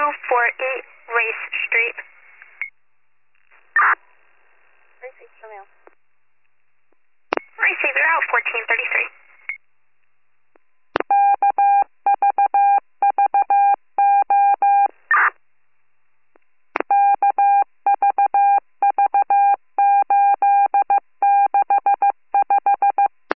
248 Race Street. Race East Romeo. Race 8, you're out 1433.